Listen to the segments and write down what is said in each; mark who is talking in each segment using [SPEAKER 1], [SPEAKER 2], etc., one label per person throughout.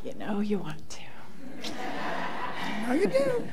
[SPEAKER 1] You know you want to.
[SPEAKER 2] No, you do.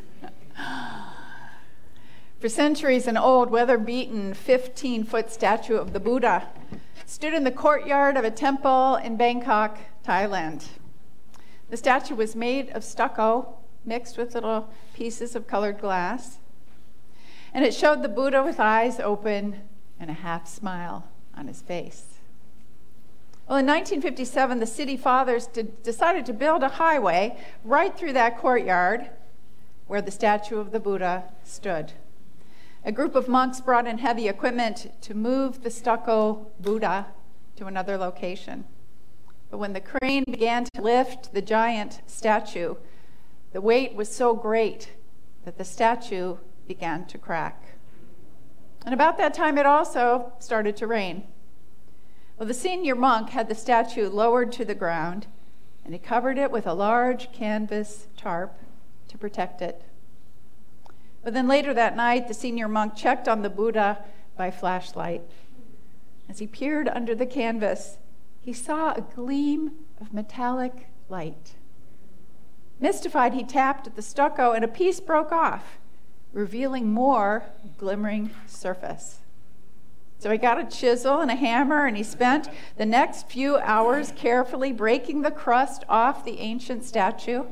[SPEAKER 1] For centuries, an old, weather-beaten 15-foot statue of the Buddha stood in the courtyard of a temple in Bangkok, Thailand. The statue was made of stucco mixed with little pieces of colored glass, and it showed the Buddha with eyes open and a half smile on his face. Well, in 1957, the city fathers decided to build a highway right through that courtyard where the statue of the Buddha stood. A group of monks brought in heavy equipment to move the stucco Buddha to another location. But when the crane began to lift the giant statue, the weight was so great that the statue began to crack. And about that time, it also started to rain. Well, the senior monk had the statue lowered to the ground, and he covered it with a large canvas tarp to protect it. But then later that night, the senior monk checked on the Buddha by flashlight. As he peered under the canvas, he saw a gleam of metallic light. Mystified, he tapped at the stucco, and a piece broke off, revealing more glimmering surface. So he got a chisel and a hammer, and he spent the next few hours carefully breaking the crust off the ancient statue.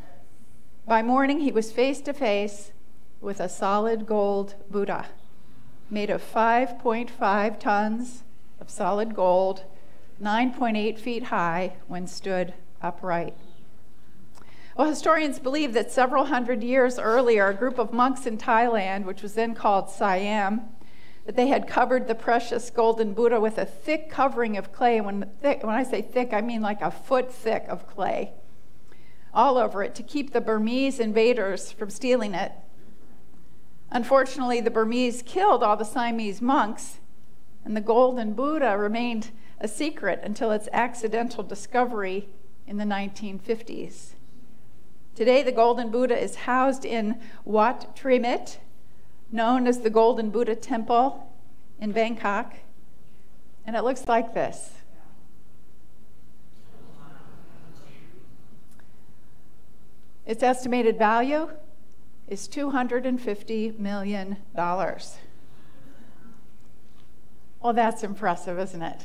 [SPEAKER 1] By morning, he was face to face with a solid gold Buddha made of 5.5 tons of solid gold, 9.8 feet high when stood upright. Well, historians believe that several hundred years earlier, a group of monks in Thailand, which was then called Siam, that they had covered the precious golden Buddha with a thick covering of clay. When I say thick, I mean like a foot thick of clay all over it to keep the Burmese invaders from stealing it. Unfortunately, the Burmese killed all the Siamese monks, and the golden Buddha remained a secret until its accidental discovery in the 1950s. Today, the golden Buddha is housed in Wat Trimit, known as the Golden Buddha Temple in Bangkok, and it looks like this. Its estimated value is $250 million. Well, that's impressive, isn't it?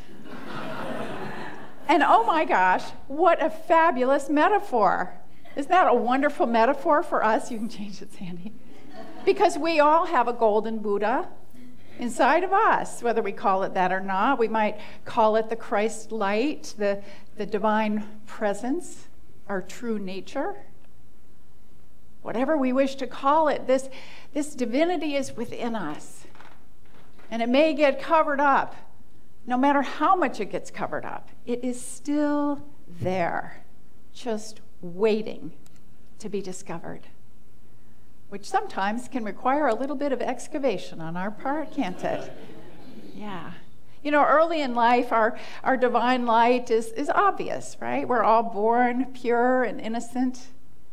[SPEAKER 1] And oh my gosh, what a fabulous metaphor. Isn't that a wonderful metaphor for us? You can change it, Sandy. Because we all have a golden Buddha inside of us, whether we call it that or not. We might call it the Christ light, the divine presence, our true nature. Whatever we wish to call it, this divinity is within us. And it may get covered up. No matter how much it gets covered up, it is still there, just waiting to be discovered, which sometimes can require a little bit of excavation on our part, can't it? Yeah. You know, early in life, our divine light is obvious, right? We're all born pure and innocent.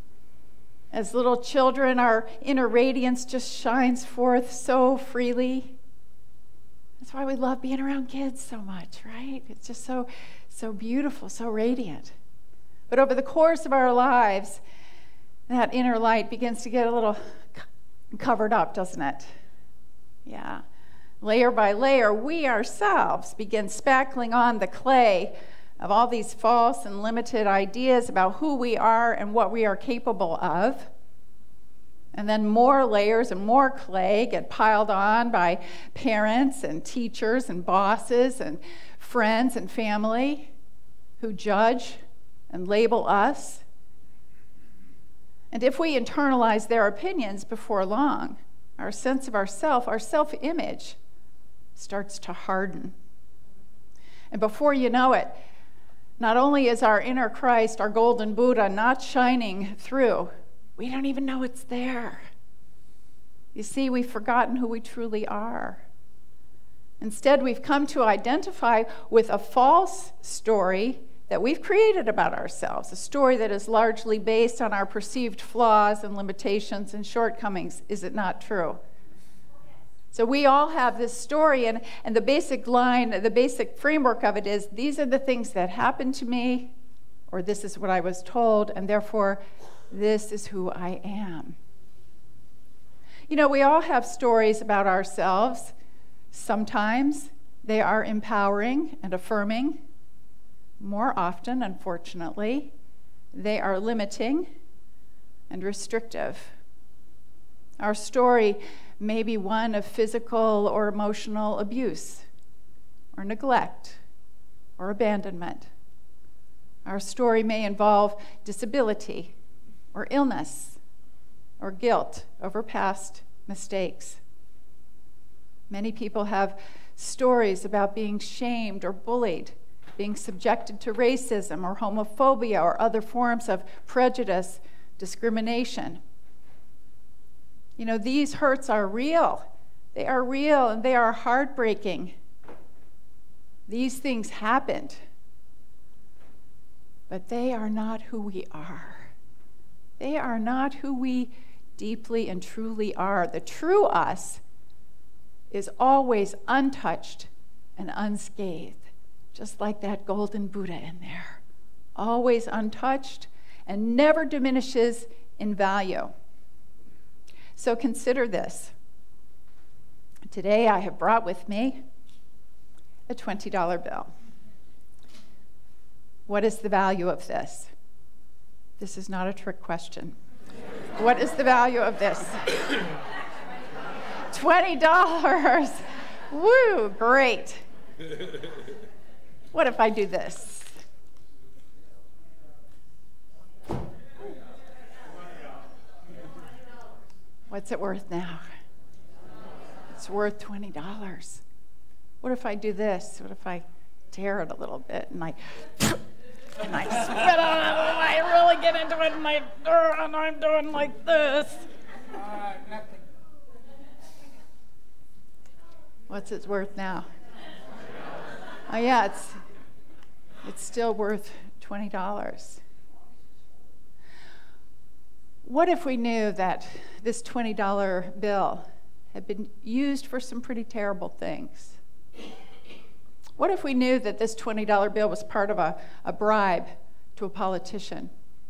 [SPEAKER 1] As little children, our inner radiance just shines forth so freely. That's why we love being around kids so much, right? It's just so beautiful, so radiant. But over the course of our lives, that inner light begins to get a little covered up, doesn't it? Yeah. Layer by layer, we ourselves begin spackling on the clay of all these false and limited ideas about who we are and what we are capable of. And then more layers and more clay get piled on by parents and teachers and bosses and friends and family who judge and label us. And if we internalize their opinions before long, our sense of ourself, our self-image, starts to harden. And before you know it, not only is our inner Christ, our golden Buddha, not shining through, we don't even know it's there. You see, we've forgotten who we truly are. Instead, we've come to identify with a false story that we've created about ourselves, a story that is largely based on our perceived flaws and limitations and shortcomings. Is it not true? So we all have this story, and the basic line, the basic framework of it is, these are the things that happened to me, or this is what I was told, and therefore this is who I am. You know, we all have stories about ourselves. Sometimes they are empowering and affirming. More often, unfortunately, they are limiting and restrictive. Our story may be one of physical or emotional abuse, or neglect, or abandonment. Our story may involve disability, or illness, or guilt over past mistakes. Many people have stories about being shamed or bullied, being subjected to racism or homophobia or other forms of prejudice, discrimination. You know, these hurts are real. They are real and they are heartbreaking. These things happened, but they are not who we are. They are not who we deeply and truly are. The true us is always untouched and unscathed, just like that golden Buddha in there. Always untouched and never diminishes in value. So consider this. Today I have brought with me a $20 bill. What is the value of this? This is not a trick question. What is the value of this? $20. Woo, great. What if I do this? What's it worth now? It's worth $20. What if I do this? What if I tear it a little bit and I spit on it and I really get into it and I'm doing like this?
[SPEAKER 2] Nothing.
[SPEAKER 1] What's it worth now? Oh yeah, it's still worth $20. What if we knew that this $20 bill had been used for some pretty terrible things? What if we knew that this $20 bill was part of a bribe to a politician?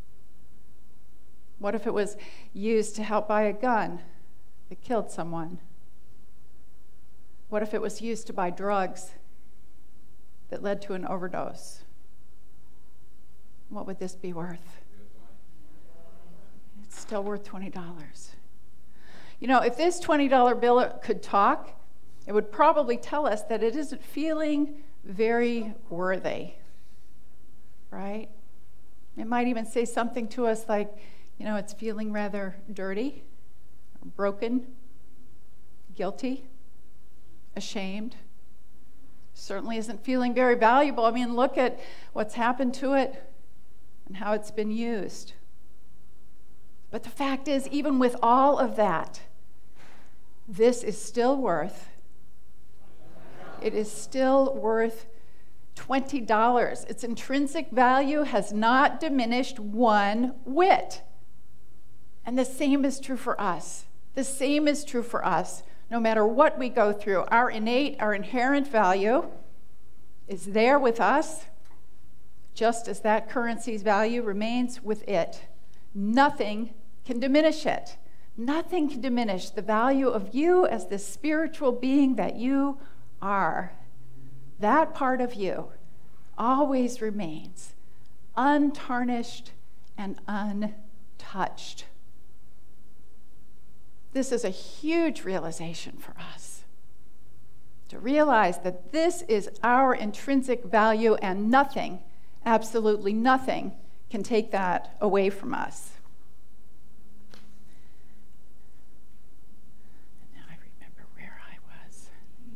[SPEAKER 1] What if it was used to help buy a gun that killed someone? What if it was used to buy drugs that led to an overdose? What would this be worth? It's still worth $20. You know, if this $20 bill could talk, it would probably tell us that it isn't feeling very worthy, right? It might even say something to us like, you know, it's feeling rather dirty, broken, guilty, ashamed. Certainly isn't feeling very valuable. I mean, look at what's happened to it and how it's been used. But the fact is, even with all of that, this is still worth It is still worth $20. Its intrinsic value has not diminished one whit. And the same is true for us. The same is true for us. No matter what we go through, our innate, our inherent value is there with us, just as that currency's value remains with it. Nothing can diminish it. Nothing can diminish the value of you as the spiritual being that you are. That part of you always remains untarnished and untouched. This is a huge realization for us, to realize that this is our intrinsic value and nothing, absolutely nothing, can take that away from us. And now I remember where I was.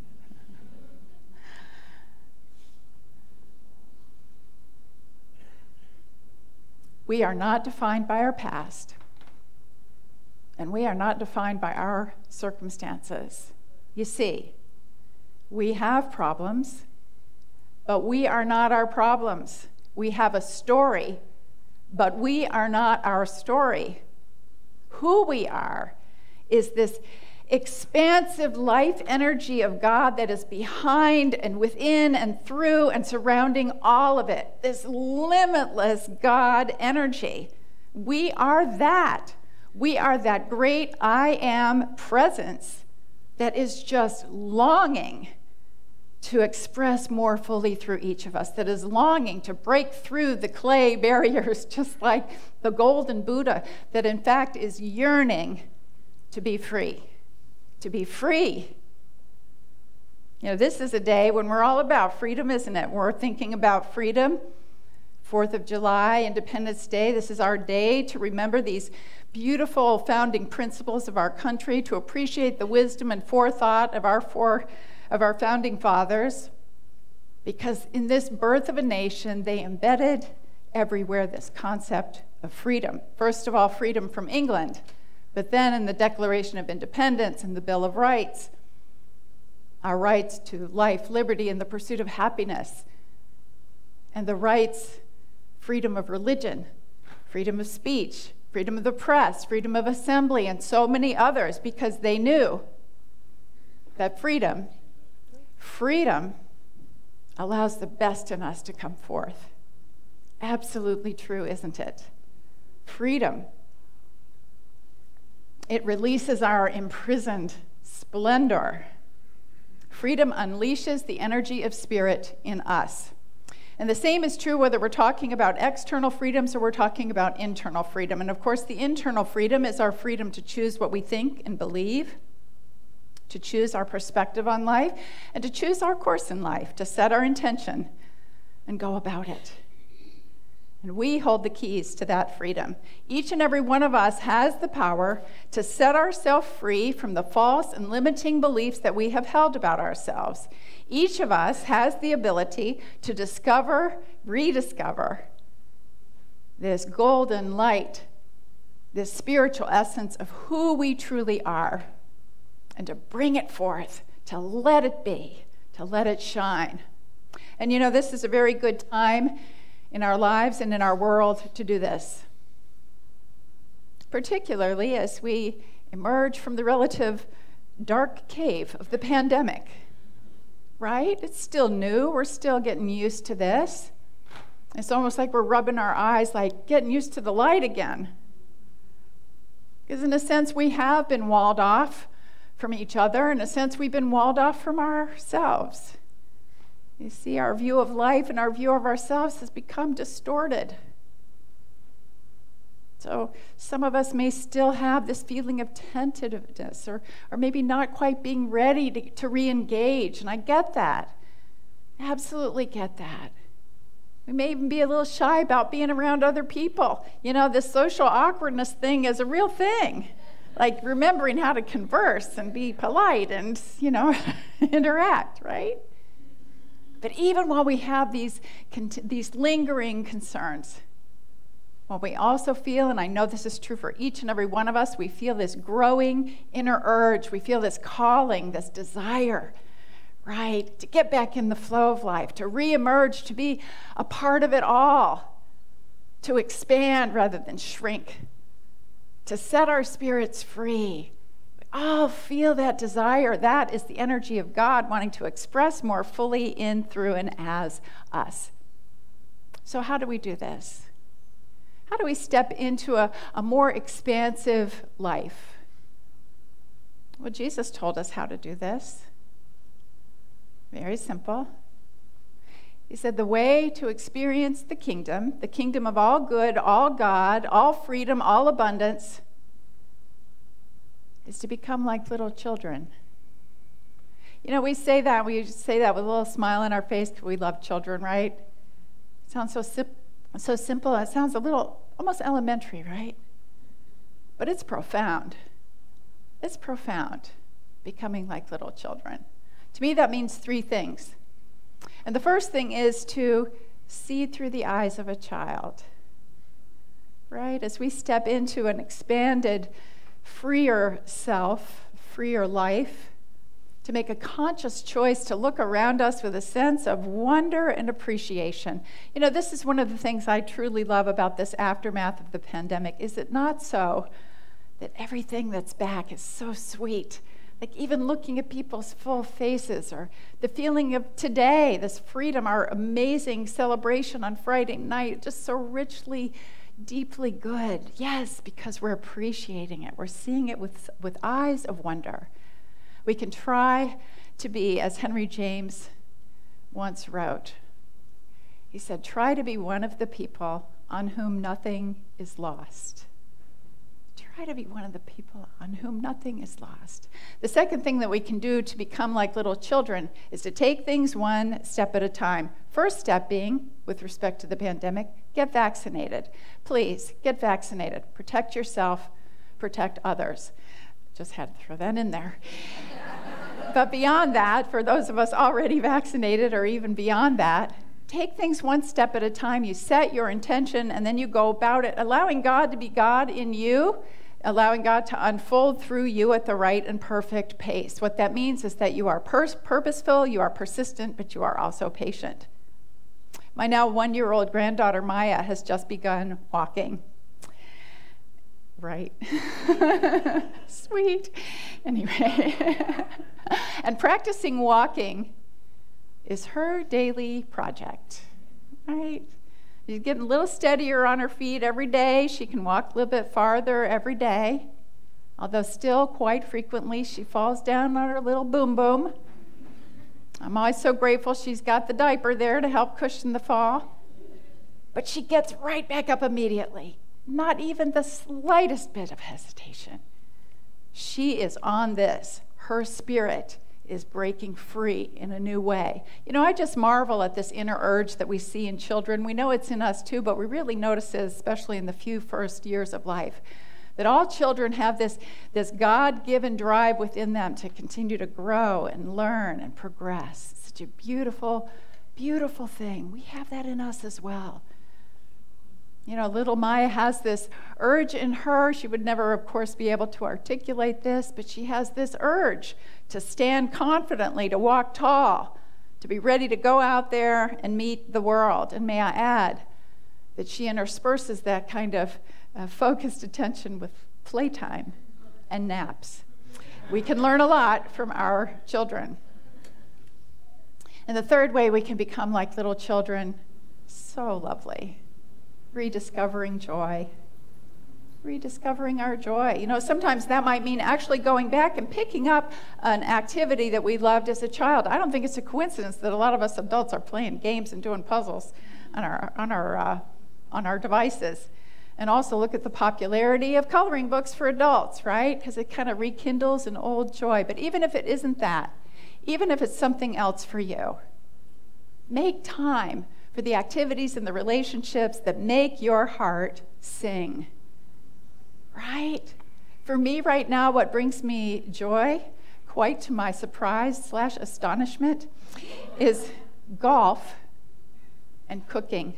[SPEAKER 1] We are not defined by our past. And we are not defined by our circumstances. You see, we have problems, but we are not our problems. We have a story, but we are not our story. Who we are is this expansive life energy of God that is behind and within and through and surrounding all of it. This limitless God energy. We are that. We are that great I am presence that is just longing to express more fully through each of us, that is longing to break through the clay barriers, just like the golden Buddha, that in fact is yearning to be free. To be free. You know, this is a day when we're all about freedom, isn't it? We're thinking about freedom. 4th of July, Independence Day. This is our day to remember these beautiful founding principles of our country, to appreciate the wisdom and forethought of our founding fathers, because in this birth of a nation, they embedded everywhere this concept of freedom. First of all, freedom from England, but then in the Declaration of Independence and the Bill of Rights, our rights to life, liberty, and the pursuit of happiness, and the rights, freedom of religion, freedom of speech, freedom of the press, freedom of assembly, and so many others, because they knew that freedom allows the best in us to come forth. Absolutely true, isn't it? Freedom. It releases our imprisoned splendor. Freedom unleashes the energy of spirit in us. And the same is true whether we're talking about external freedoms or we're talking about internal freedom. And of course, the internal freedom is our freedom to choose what we think and believe, to choose our perspective on life, and to choose our course in life, to set our intention and go about it. And we hold the keys to that freedom. Each and every one of us has the power to set ourselves free from the false and limiting beliefs that we have held about ourselves. Each of us has the ability to discover, rediscover this golden light, this spiritual essence of who we truly are, and to bring it forth, to let it be, to let it shine. And you know, this is a very good time in our lives and in our world to do this, particularly as we emerge from the relative dark cave of the pandemic, right? It's still new. We're still getting used to this. It's almost like we're rubbing our eyes, like getting used to the light again. Because in a sense, we have been walled off from each other. In a sense, we've been walled off from ourselves. You see, our view of life and our view of ourselves has become distorted. So some of us may still have this feeling of tentativeness or maybe not quite being ready to re-engage. And I get that. Absolutely get that. We may even be a little shy about being around other people. You know, this social awkwardness thing is a real thing. Like remembering how to converse and be polite and, you know, interact, right? But even while we have these lingering concerns, what we also feel, and I know this is true for each and every one of us, we feel this growing inner urge. We feel this calling, this desire, right, to get back in the flow of life, to reemerge, to be a part of it all, to expand rather than shrink, to set our spirits free. We all feel that desire. That is the energy of God wanting to express more fully in, through, and as us. So how do we do this? How do we step into a more expansive life? Well, Jesus told us how to do this. Very simple. He said the way to experience the kingdom of all good, all God, all freedom, all abundance, is to become like little children. You know, we say that with a little smile on our face because we love children, right? It sounds so simple. It sounds a little almost elementary, right? But it's profound. It's profound, becoming like little children. To me, that means three things. And the first thing is to see through the eyes of a child, right? As we step into an expanded, freer self, freer life, to make a conscious choice to look around us with a sense of wonder and appreciation. You know, this is one of the things I truly love about this aftermath of the pandemic. Is it not so that everything that's back is so sweet Like even looking at people's full faces, or the feeling of today, this freedom, our amazing celebration on Friday night, just so richly, deeply good. Yes, because we're appreciating it. We're seeing it with eyes of wonder. We can try to be, as Henry James once wrote, he said, try to be one of the people on whom nothing is lost. Try to be one of the people on whom nothing is lost. The second thing that we can do to become like little children is to take things one step at a time. First step being, with respect to the pandemic, get vaccinated. Please, get vaccinated. Protect yourself, protect others. Just had to throw that in there. But beyond that, for those of us already vaccinated or even beyond that, take things one step at a time. You set your intention and then you go about it, allowing God to be God in you, allowing God to unfold through you at the right and perfect pace. What that means is that you are purposeful, you are persistent, but you are also patient. My now 1-year-old granddaughter Maya has just begun walking. Right. Sweet. Anyway. And practicing walking is her daily project, right? She's getting a little steadier on her feet every day. She can walk a little bit farther every day, although still quite frequently she falls down on her little boom boom. I'm always so grateful she's got the diaper there to help cushion the fall. But she gets right back up immediately. Not even the slightest bit of hesitation. She is on this. Her spirit is breaking free in a new way. You know, I just marvel at this inner urge that we see in children. We know it's in us too, but we really notice it, especially in the few first years of life, that all children have this God-given drive within them to continue to grow and learn and progress. It's such a beautiful, beautiful thing. We have that in us as well. You know, little Maya has this urge in her. She would never, of course, be able to articulate this, but she has this urge to stand confidently, to walk tall, to be ready to go out there and meet the world. And may I add that she intersperses that kind of focused attention with playtime and naps. We can learn a lot from our children. And the third way we can become like little children, so lovely. Rediscovering joy. Rediscovering our joy. You know, sometimes that might mean actually going back and picking up an activity that we loved as a child. I don't think it's a coincidence that a lot of us adults are playing games and doing puzzles on our devices. And also look at the popularity of coloring books for adults, right? Because it kind of rekindles an old joy. But even if it isn't that, even if it's something else for you, make time for the activities and the relationships that make your heart sing, right? For me right now, what brings me joy, quite to my surprise / astonishment, is golf and cooking,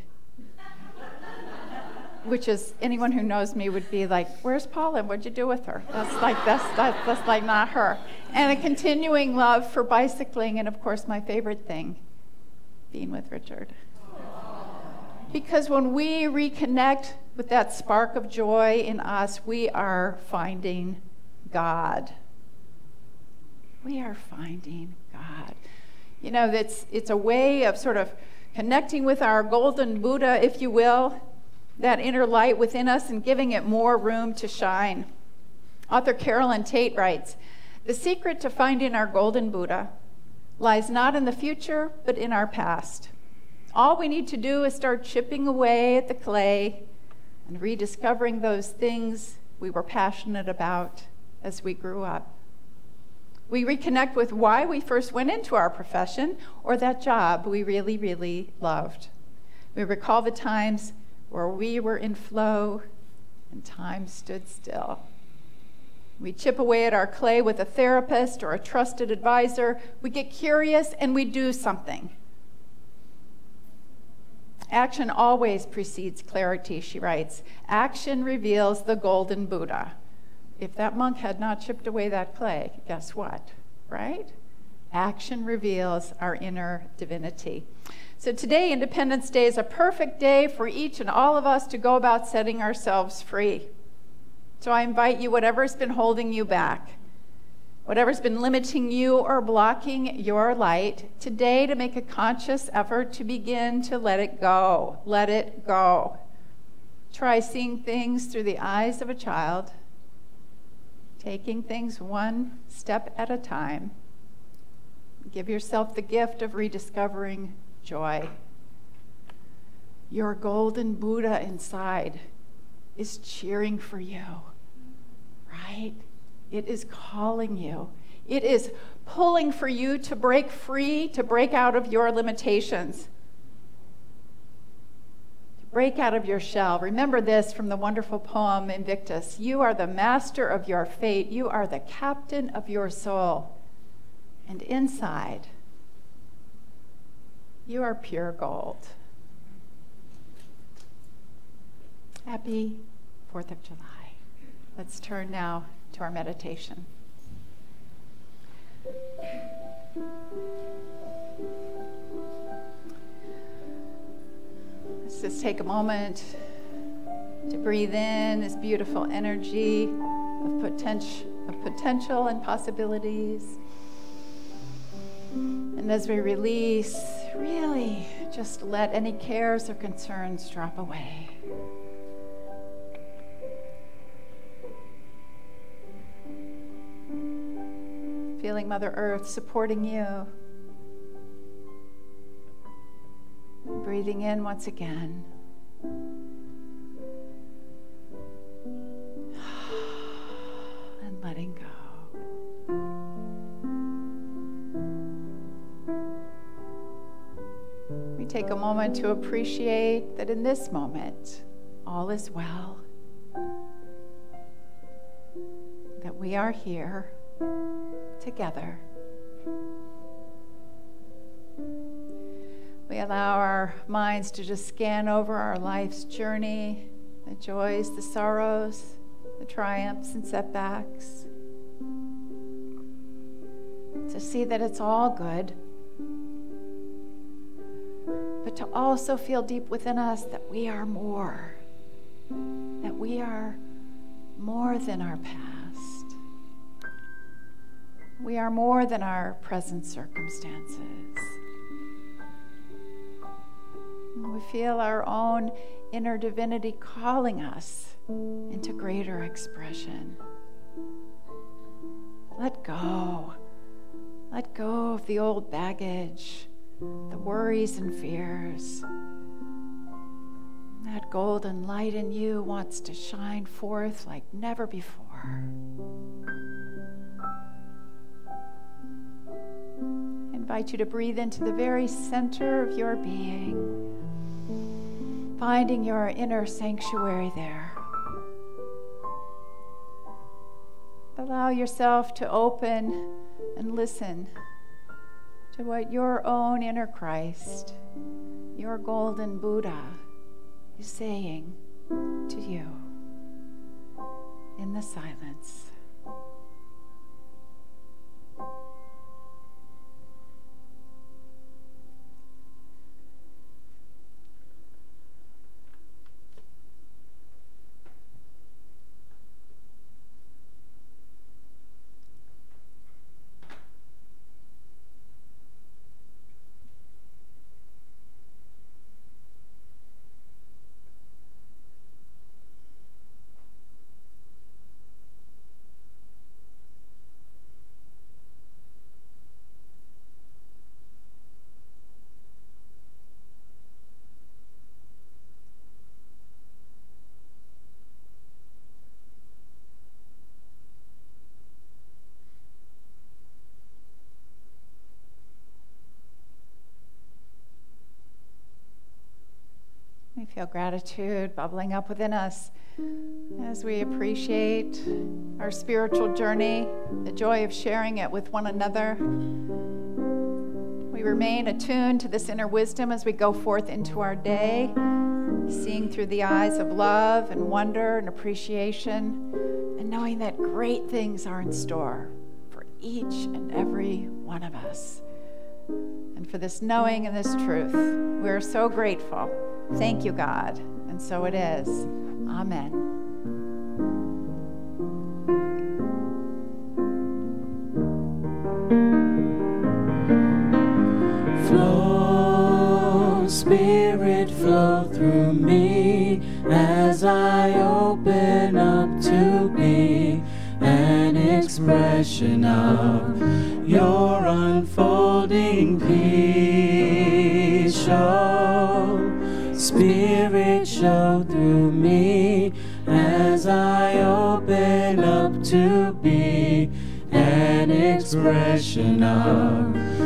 [SPEAKER 1] which is, anyone who knows me would be like, where's Paula? What'd you do with her? That's like not her. And a continuing love for bicycling, and of course my favorite thing, being with Richard. Because when we reconnect with that spark of joy in us, we are finding God. We are finding God. You know, it's a way of sort of connecting with our golden Buddha, if you will, that inner light within us, and giving it more room to shine. Author Carolyn Tate writes, "The secret to finding our golden Buddha lies not in the future, but in our past. All we need to do is start chipping away at the clay and rediscovering those things we were passionate about as we grew up. We reconnect with why we first went into our profession or that job we really, really loved. We recall the times where we were in flow and time stood still. We chip away at our clay with a therapist or a trusted advisor. We get curious and we do something. Action always precedes clarity," she writes. "Action reveals the golden Buddha." If that monk had not chipped away that clay, guess what, right? Action reveals our inner divinity. So today, Independence Day, is a perfect day for each and all of us to go about setting ourselves free. So I invite you, whatever's been holding you back, whatever's been limiting you or blocking your light, today to make a conscious effort to begin to let it go. Let it go. Try seeing things through the eyes of a child, taking things one step at a time. Give yourself the gift of rediscovering joy. Your golden Buddha inside is cheering for you, right? It is calling you. It is pulling for you to break free, to break out of your limitations, to break out of your shell. Remember this from the wonderful poem Invictus. You are the master of your fate. You are the captain of your soul. And inside, you are pure gold. Happy 4th of July. Let's turn now to our meditation. Let's just take a moment to breathe in this beautiful energy of potential and possibilities. And as we release, really just let any cares or concerns drop away. Feeling Mother Earth supporting you. Breathing in once again. And letting go. We take a moment to appreciate that in this moment, all is well. That we are here together. We allow our minds to just scan over our life's journey, the joys, the sorrows, the triumphs and setbacks, to see that it's all good, but to also feel deep within us that we are more than our past. We are more than our present circumstances. We feel our own inner divinity calling us into greater expression. Let go. Let go of the old baggage, the worries and fears. That golden light in you wants to shine forth like never before. I invite you to breathe into the very center of your being, finding your inner sanctuary there. Allow yourself to open and listen to what your own inner Christ, your golden Buddha, is saying to you in the silence. We feel gratitude bubbling up within us as we appreciate our spiritual journey, the joy of sharing it with one another. We remain attuned to this inner wisdom as we go forth into our day, seeing through the eyes of love and wonder and appreciation, and knowing that great things are in store for each and every one of us. And for this knowing and this truth, we're so grateful. Thank you, God. And so it is. Amen.
[SPEAKER 3] flow through me as I open up to be an expression of your unfolding peace. Show, Spirit, show through me as I open up to be an expression of